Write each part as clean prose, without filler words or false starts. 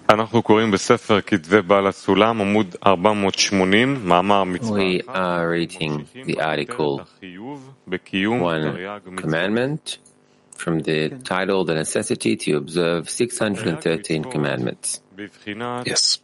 אנחנו קוראים בספר כתבי בעל הסולם, עמוד 480, מאמר מצווה. We are reading the article One Commandment from the title The Necessity to Observe 613 Commandments. Yes.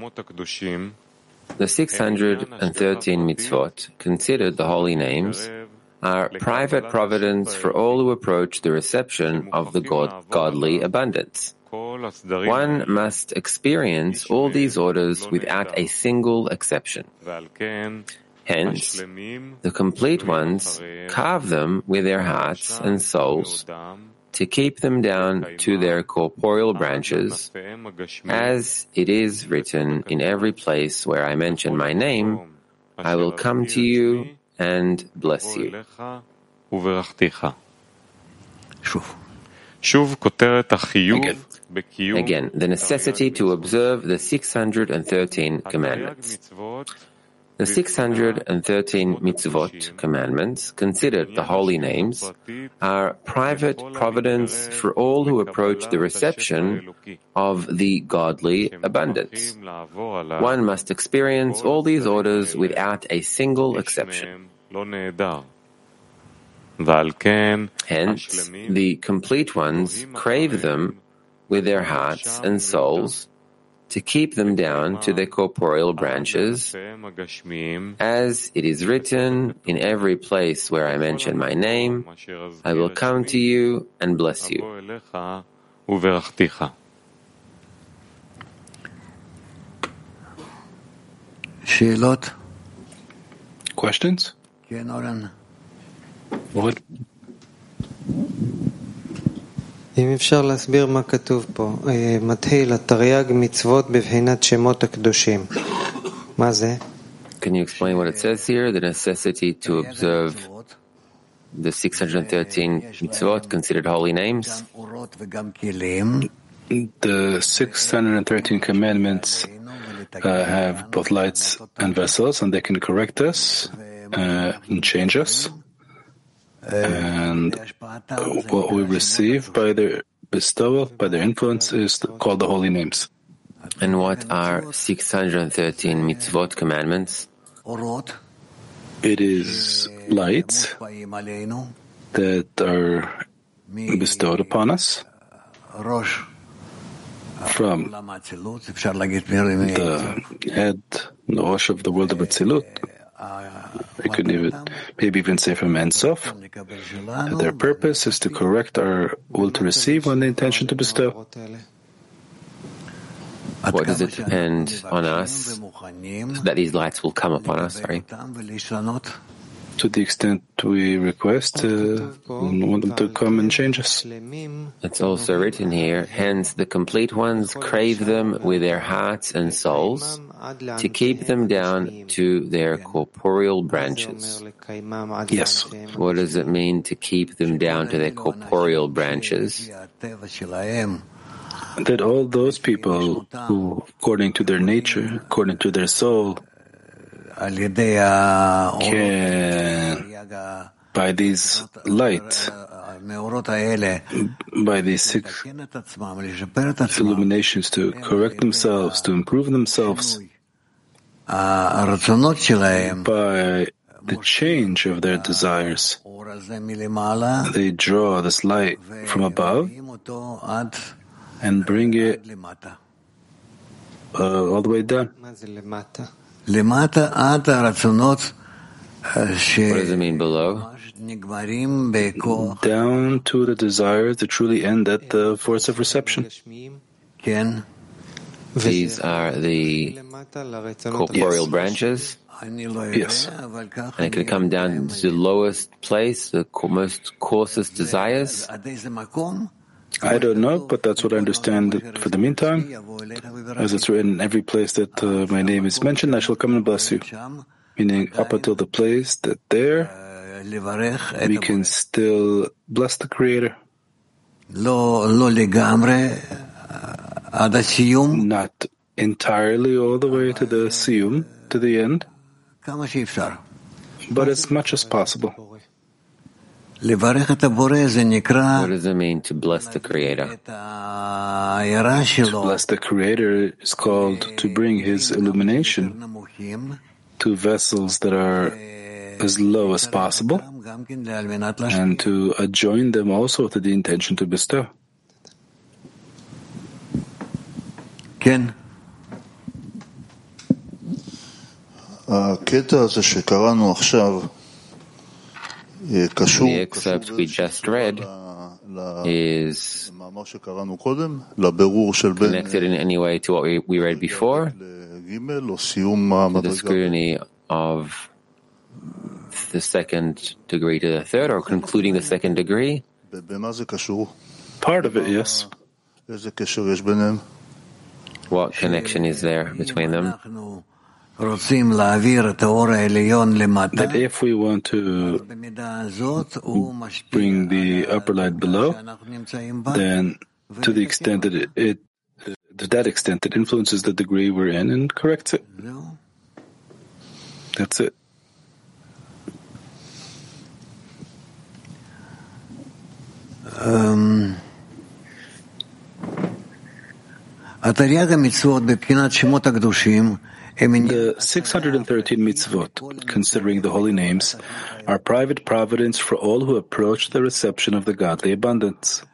The 613 mitzvot, considered the holy names, are private providence for all who approach the reception of the godly abundance. One must experience all these orders without a single exception. Hence, the complete ones carve them with their hearts and souls to keep them down to their corporeal branches, as it is written in every place where I mention my name, I will come to you and bless you. Again, the necessity to observe the 613 commandments. The 613 mitzvot, commandments, considered the holy names, are private providence for all who approach the reception of the godly abundance. One must experience all these orders without a single exception. Hence, the complete ones crave them with their hearts and souls to keep them down to their corporeal branches, as it is written in every place where I mention my name, I will come to you and bless you. Questions? What? אם אפשר להסביר מה כתוב פה, מתחיל התרי"ג מצוות בבחינת שמות הקדושים. מה זה? Can you explain what it says here? The necessity to observe the 613 mitzvot considered holy names? The 613 commandments have both lights and vessels, and they can correct us and change us. And what we receive by their bestowal, by their influence, is called the holy names. And what are 613 mitzvot commandments? It is lights that are bestowed upon us from the head, the Rosh of the world of Atzilut. We could maybe even say from Ein Sof. Their purpose is to correct our will to receive on the intention to bestow. What does it depend on us that these lights will come upon us? To the extent we request, we want them to come and change us. It's also written here, hence the complete ones crave them with their hearts and souls to keep them down to their corporeal branches. Yes. What does it mean to keep them down to their corporeal branches? That all those people who, according to their nature, according to their soul, can, by these lights, by these 6 illuminations, to correct themselves, to improve themselves, by the change of their desires. They draw this light from above and bring it all the way down. What does it mean below? Down to the desires that truly end at the force of reception. These are the corporeal branches? Yes. And it can come down to the lowest place, the most coarsest desires? I don't know, but that's what I understand for the meantime. As it's written, in every place that my name is mentioned, I shall come and bless you. Meaning, up until the place that there, we can still bless the Creator. Not entirely all the way to the siyum, to the end, but as much as possible. What does it mean to bless the Creator? To bless the Creator is called to bring His illumination to vessels that are as low as possible, and to adjoin them also to the intention to bestow. Ken. The excerpt we just read is connected in any way to what we read before, to the scrutiny of the second degree to the third, or concluding the second degree? Part of it, yes. What connection is there between them? That if we want to bring the upper light below, then to the extent that to that extent it influences the degree we're in and corrects it. That's it. The 613 mitzvot, considering the holy names, are private providence for all who approach the reception of the godly abundance.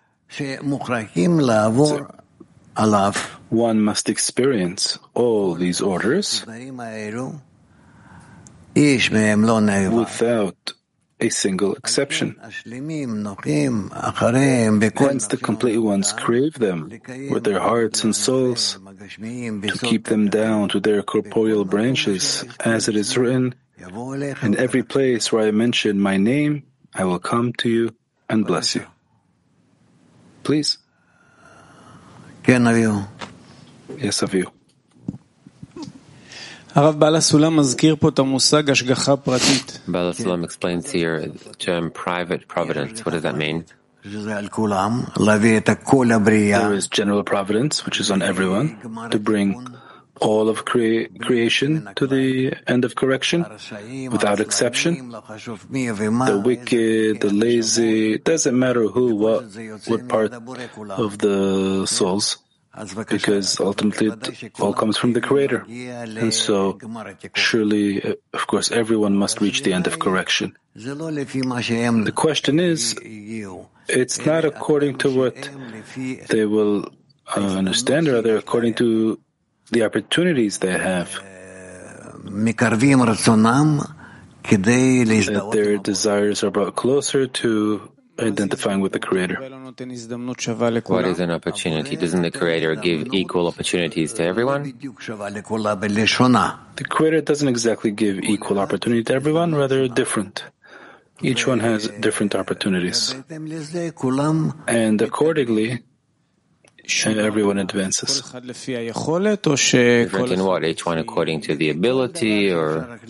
One must experience all these orders without a single exception. Hence, the complete ones crave them with their hearts and souls to keep them down to their corporeal branches, as it is written, "In every place where I mention my name, I will come to you and bless you." Please. Yes, Avihu. Bala Sulam explains here the term private providence. What does that mean? There is general providence, which is on everyone, to bring all of creation to the end of correction, without exception. The wicked, the lazy, it doesn't matter who, what part of the souls, because ultimately it all comes from the Creator. And so, surely, of course, everyone must reach the end of correction. The question is, it's not according to what they will understand, or rather according to the opportunities they have, that their desires are brought closer to identifying with the Creator. What is an opportunity? Doesn't the Creator give equal opportunities to everyone? The Creator doesn't exactly give equal opportunity to everyone, rather different. Each one has different opportunities. And accordingly, everyone advances. Different in what? Each one according to the ability, or?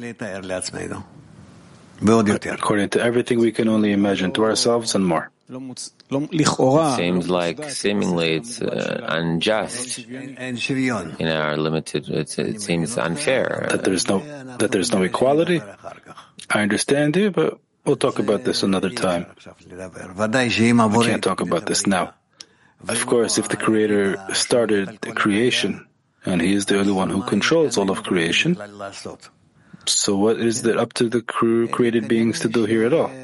According to everything we can only imagine to ourselves and more. It seems like seemingly it's unjust in our limited. It seems unfair that there's no equality. I understand you, but we'll talk about this another time. We can't talk about this now. Of course, if the Creator started the creation, and He is the only one who controls all of creation, so what is it up to the created beings to do here at all?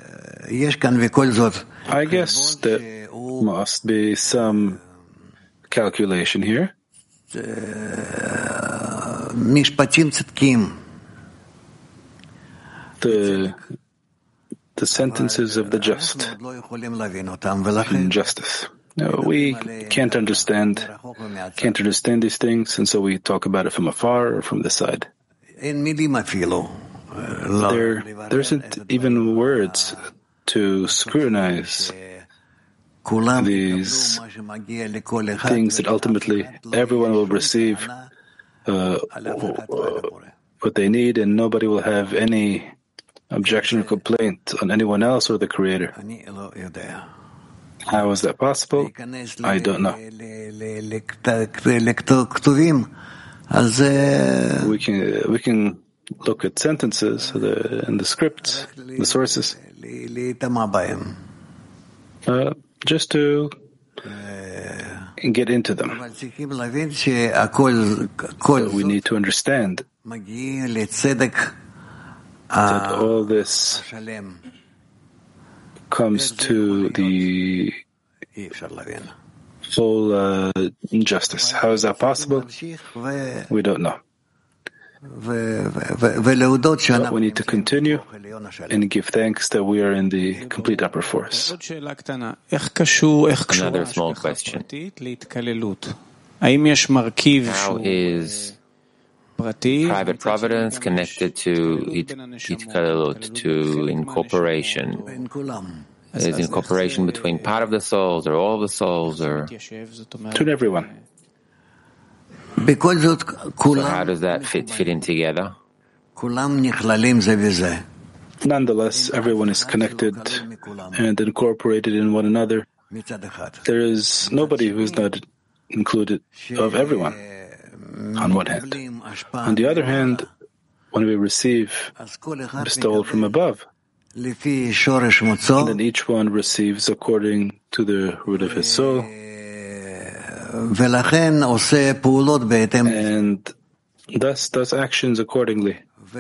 I guess there must be some calculation here. The sentences of the just in justice. No, we can't understand these things, and so we talk about it from afar or from the side. There isn't even words to scrutinize these things that ultimately everyone will receive what they need, and nobody will have any objection or complaint on anyone else or the Creator. How is that possible? I don't know. We can look at sentences in the scripts, the sources. just to get into them. But we need to understand that all this comes to the full justice. How is that possible? We don't know. But we need to continue and give thanks that we are in the complete upper force. Another small question. How is private providence connected to Hitkalelut, to incorporation? Is incorporation between part of the souls or all of the souls, or to everyone? So how does that fit in together? Nonetheless, everyone is connected and incorporated in one another. There is nobody who is not included of everyone, on one hand. On the other hand, when we receive bestowal from above, then each one receives according to the root of his soul, and thus does actions accordingly.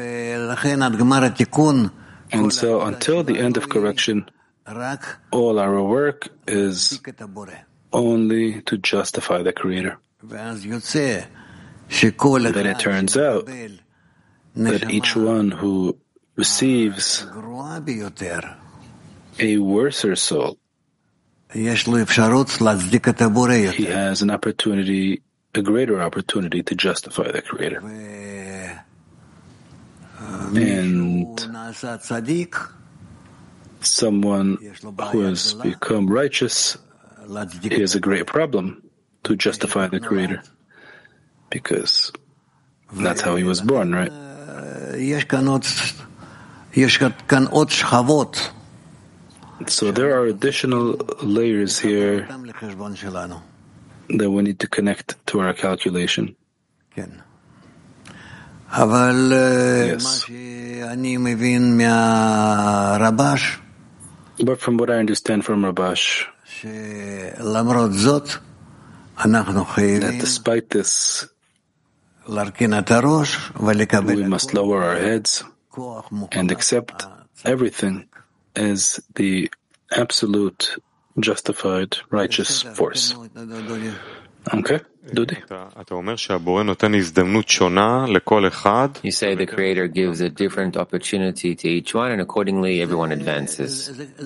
And so until the end of correction, all our work is only to justify the Creator. Then it turns out that each one who receives a worser soul, he has an opportunity, a greater opportunity to justify the Creator. And someone who has become righteous, he has a great problem to justify the Creator, because that's how he was born, right? So there are additional layers here that we need to connect to our calculation. Yes. But from what I understand from Rabash, that despite this, we must lower our heads and accept everything as the absolute, justified, righteous force. Okay, Dudi? You say the Creator gives a different opportunity to each one, and accordingly everyone advances.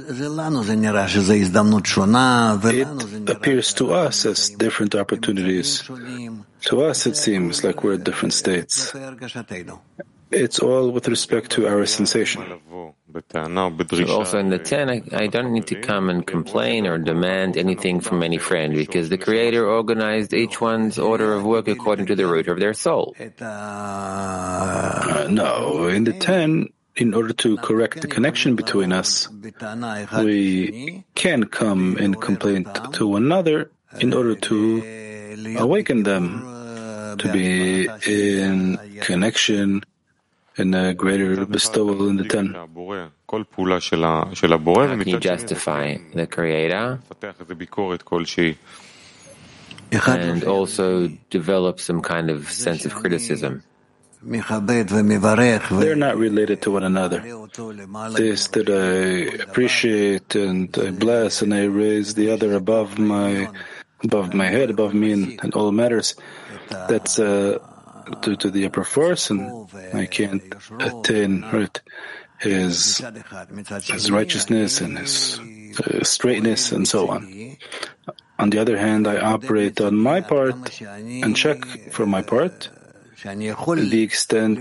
It appears to us as different opportunities. To us it seems like we're at different states. It's all with respect to our sensation. So also in the 10, I don't need to come and complain or demand anything from any friend, because the Creator organized each one's order of work according to the root of their soul. No, in the 10, in order to correct the connection between us, we can come and complain to one another in order to awaken them to be in connection and a greater bestowal in the 10. How can you justify the Creator and also develop some kind of sense of criticism? They're not related to one another. This that I appreciate and I bless and I raise the other above my head, above me and all matters, that's due to the upper force, and I can't attain his righteousness and his straightness and so on. On the other hand, I operate on my part and check for my part to the extent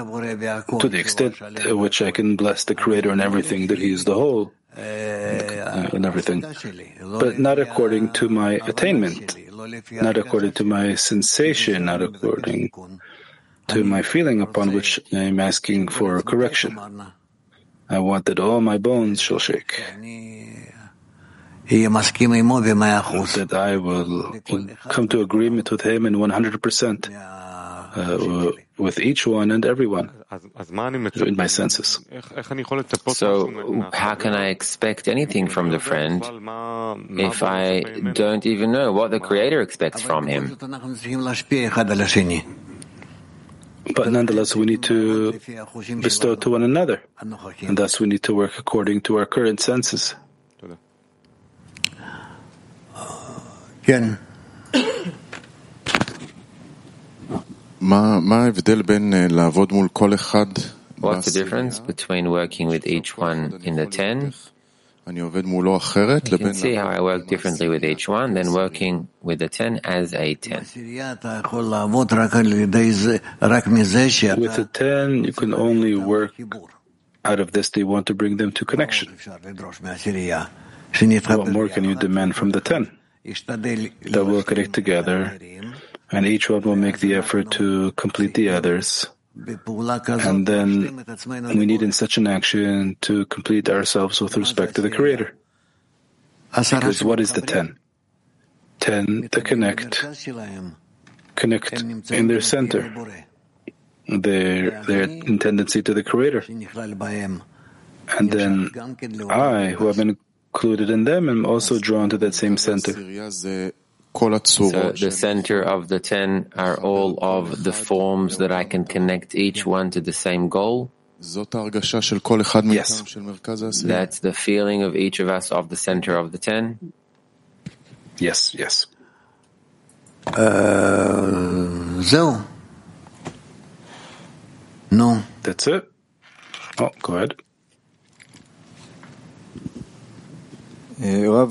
to which I can bless the Creator in everything, that He is the whole and everything, but not according to my attainment, not according to my sensation, not according to my feeling upon which I am asking for correction. I want that all my bones shall shake, that I will come to agreement with Him in 100%, with each one and everyone in my senses. So how can I expect anything from the friend if I don't even know what the Creator expects from him? But nonetheless, we need to bestow to one another, and thus we need to work according to our current senses. Ken. What's the difference between working with each one in the 10? You can see how I work differently with each one than working with the 10 as a 10. With the 10, you can only work out of this. They want to bring them to connection. What more can you demand from the 10? That will connect together, and each one will make the effort to complete the others. And then we need in such an action to complete ourselves with respect to the Creator. Because what is the 10? 10 to connect in their center, their tendency to the Creator. And then I, who have been included in them, am also drawn to that same center. So the center of the 10 are all of the forms that I can connect each one to the same goal? Yes. That's the feeling of each of us of the center of the 10? Yes. Zeu. No. That's it. Oh, go ahead. Rav,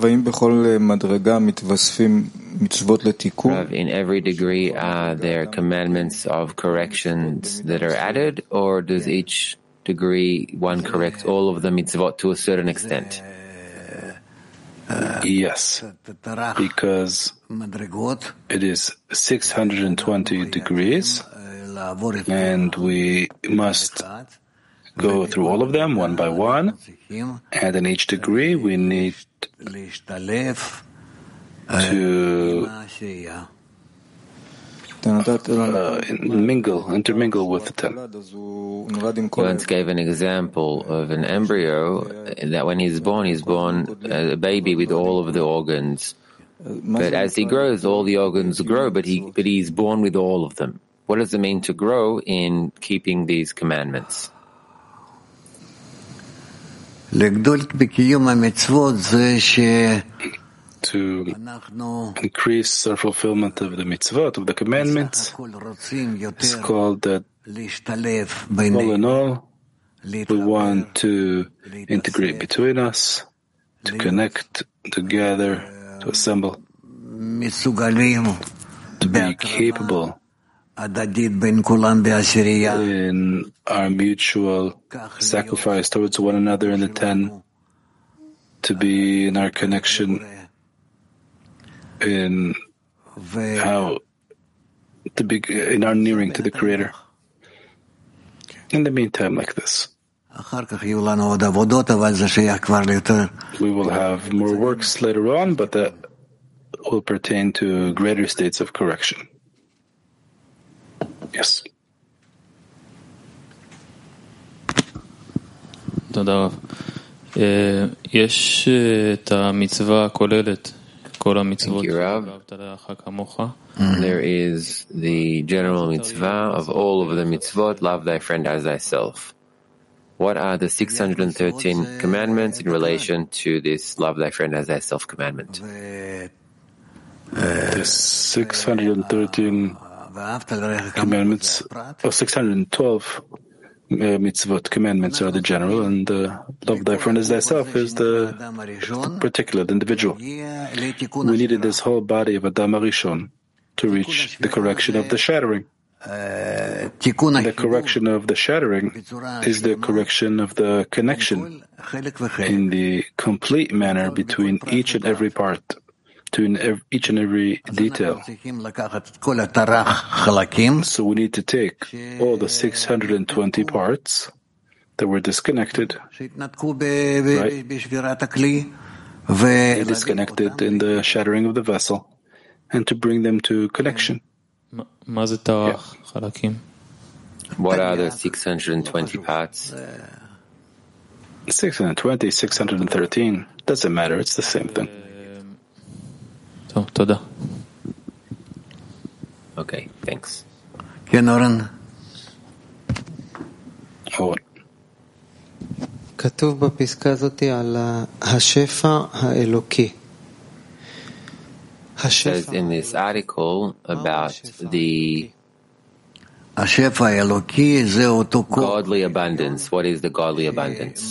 in every degree are there commandments of corrections that are added, or does each degree one correct all of the mitzvot to a certain extent? Yes, because it is 620 degrees, and we must go through all of them one by one, and in each degree we need to intermingle with the 10. He once gave an example of an embryo that when he's born a baby with all of the organs. But as he grows, all the organs grow, but he's born with all of them. What does it mean to grow in keeping these commandments? To increase our fulfillment of the mitzvot, of the commandments, is called that all in all, we want to integrate between us, to connect together, to assemble, to be capable in our mutual sacrifice towards one another in the 10, to be in our connection in how to be in our nearing to the Creator. In the meantime, like this, we will have more works later on, but that will pertain to greater states of correction. Yes. תודה רב. יש את המצווה הכוללת, כל המצוות, ואהבת לרעך כמוך. There is the general mitzvah of all of the mitzvot, love thy friend as thyself. What are the 613 commandments in relation to this love thy friend as thyself commandment? The 613 commandments, or 612 mitzvot commandments are the general, and love thy friend as thyself is the particular, the individual. We needed this whole body of Adam HaRishon to reach the correction of the shattering. The correction of the shattering is the correction of the connection in the complete manner between each and every part, between each and every detail. So we need to take all the 620 parts that were disconnected, right? Disconnected in the shattering of the vessel, and to bring them to connection. מה זה תרח? חלקים? What are the 620 parts? 620, 613. Doesn't matter. It's the same thing. טוב, תודה. Okay, thanks. כן, אורן. כתוב בפסקה הזאת על השפע האלוקי. Says in this article about the השפע האלוקי זה אותו godly abundance. What is the godly abundance?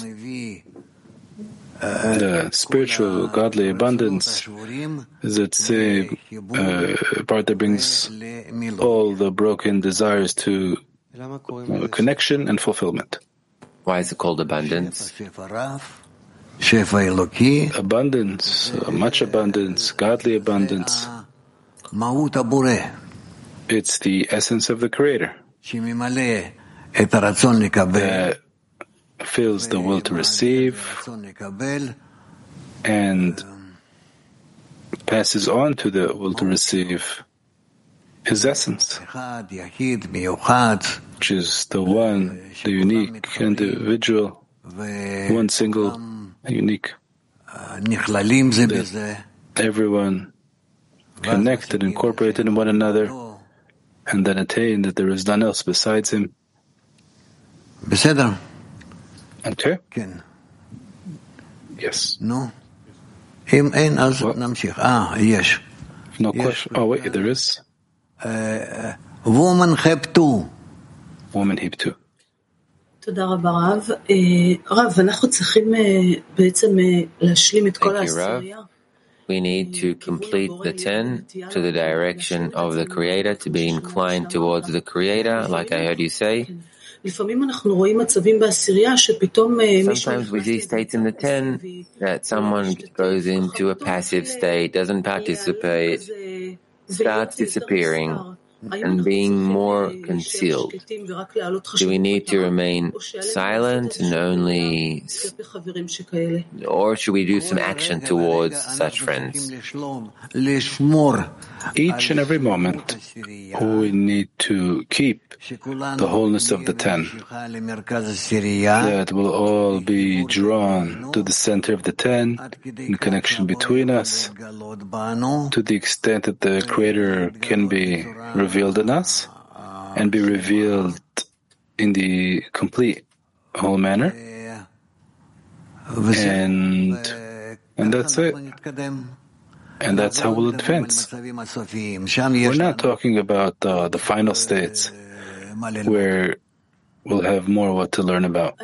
The spiritual godly abundance is it's a part that brings all the broken desires to connection and fulfillment. Why is it called abundance? שפע אלוקי, Abundance, much abundance, godly abundance. מהות הבורא, It's the essence of the Creator שממלא את הרצון לקבל, that fills the will to receive הרצון לקבל, and passes on to the will to receive His essence, אחד, יחיד, מיוחד, which is the one, the unique individual, one single, unique, נכללים זה בזה, everyone connected, incorporated in one another, and then attain that there is none else besides Him. בסדר? Okay? כן. Yes. נו. אם אין, אז נמשיך. יש. No question. Oh, wait, there is. Woman Heb 2. Woman Heap 2. תודה רבה רב. רב, אנחנו צריכים בעצם להשלים את כל העשירייה. We need to complete the 10 to the direction of the Creator, to be inclined towards the Creator, like I heard you say. לפעמים אנחנו רואים מצבים בעשירייה שפתאום מישהו... Sometimes we see states in the 10 that someone goes into a passive state, doesn't participate, starts disappearing and being more concealed. Do we need to remain silent and only, or should we do some action towards such friends? Each and every moment, we need to keep the wholeness of the 10, that will all be drawn to the center of the 10, in connection between us, to the extent that the Creator can be revealed in us, and be revealed in the complete whole manner. And that's it. And that's how we'll advance. We're not talking about the final states, where we'll have more what to learn about.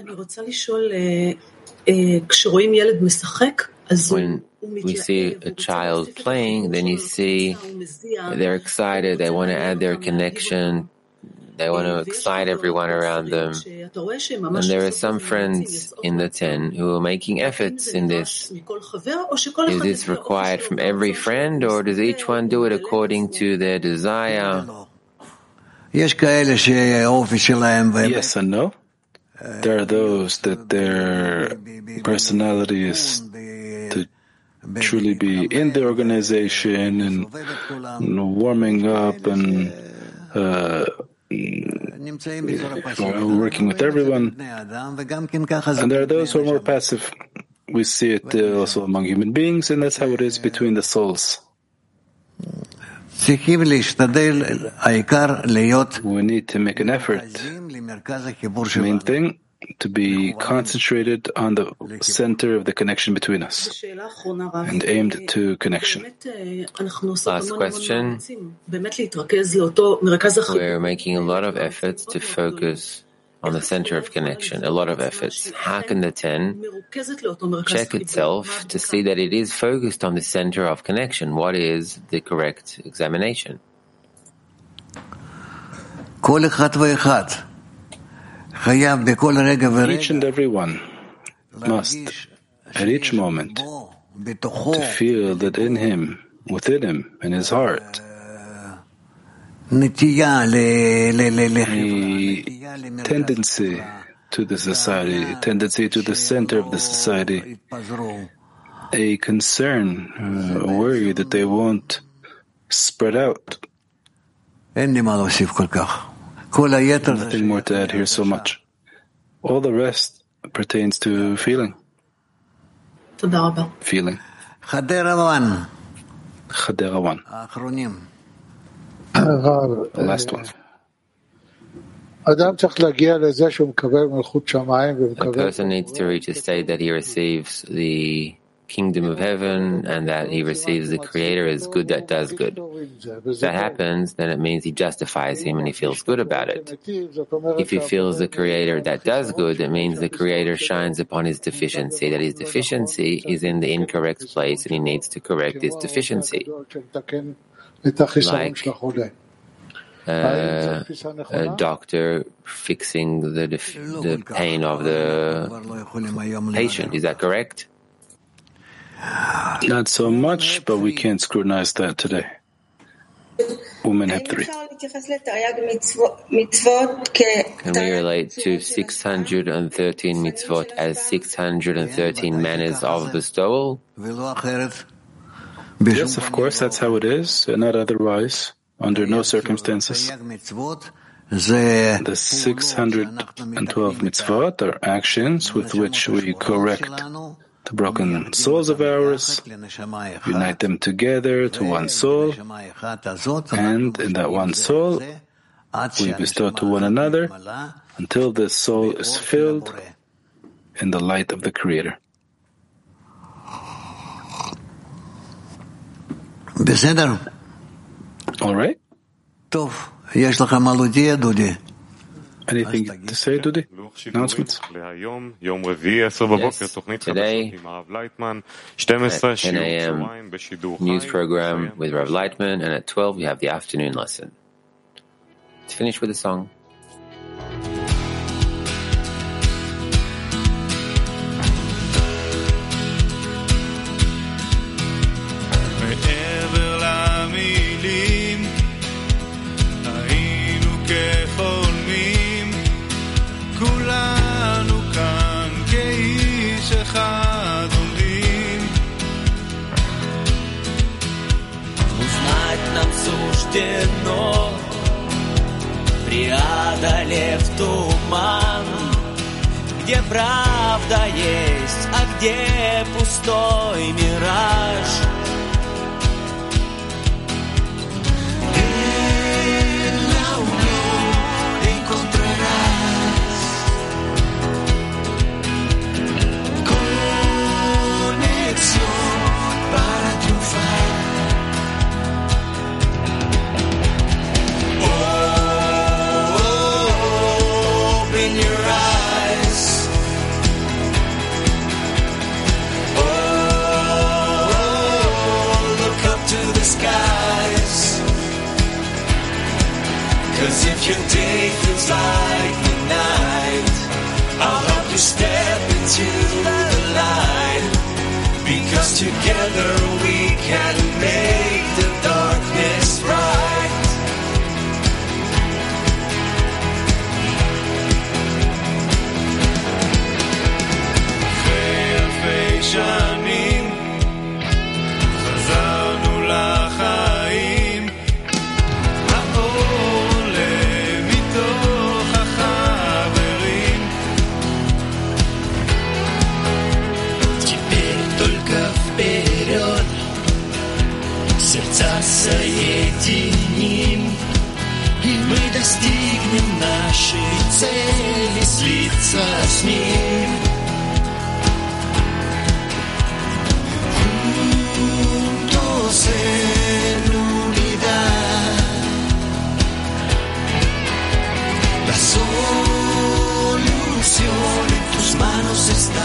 When we see a child playing, then you see they're excited, they want to add their connection, they want to excite everyone around them. And there are some friends in the 10 who are making efforts in this. Is this required from every friend, or does each one do it according to their desire? Yes and no. There are those that their personality is to truly be in the organization and warming up and working with everyone. And there are those who are more passive. We see it also among human beings, and that's how it is between the souls. We need to make an effort. Main thing, to be concentrated on the center of the connection between us and aimed to connection. Last question. We're making a lot of efforts to focus on the center of connection, a lot of efforts. How can the 10 check itself to see that it is focused on the center of connection? What is the correct examination? Each and every one must, at each moment, to feel that in him, within him, in his heart, a tendency to the society, a tendency to the center of the society, a concern, a worry that they won't spread out. Nothing more to add here so much. All the rest pertains to feeling. Feeling. Chadera 1. The last one. A person needs to reach a state that he receives the kingdom of heaven and that he receives the Creator as good that does good. If that happens, then it means he justifies him and he feels good about it. If he feels the Creator that does good, it means the Creator shines upon his deficiency, that his deficiency is in the incorrect place and he needs to correct this deficiency. Like a doctor fixing the pain of the patient. Is that correct? Not so much, but we can't scrutinize that today. Women have 3. Can we relate to 613 mitzvot as 613 manners of bestowal? Yes, of course, that's how it is, and not otherwise. Under no circumstances. The 612 mitzvot are actions with which we correct the broken souls of ours, unite them together to one soul, and in that one soul, we bestow to one another until this soul is filled in the light of the Creator. All right. Anything to say, Dudi? Announcements? Today, at 10 a.m., news program with Rav Leitman, and at 12, we have the afternoon lesson. Let's finish with a song. Преодолев туман, где правда есть, а где пустой мираж. En la unión encontrarás conexión para triunfar. Cause if your day feels like the night, I'll help you step into the light. Because together we can make the darkness bright. אחרי אלפי שנים חזרנו לחיים. Сердца соединим, и мы достигнем нашей цели слиться с ним. Juntos en unidad, la solución en tus manos está.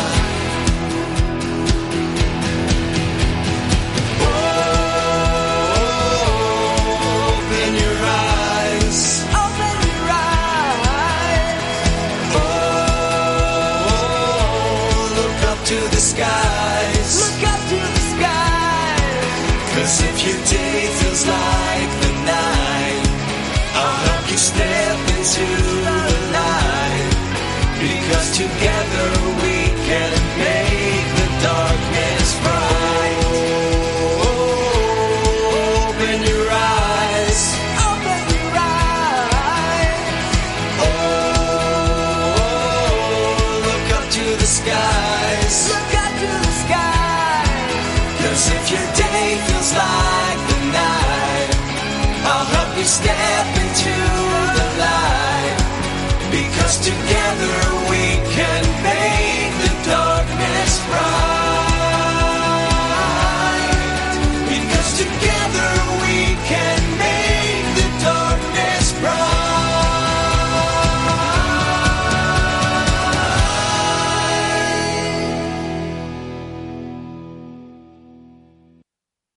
Cause if your day feels like the night, I'll help you step into the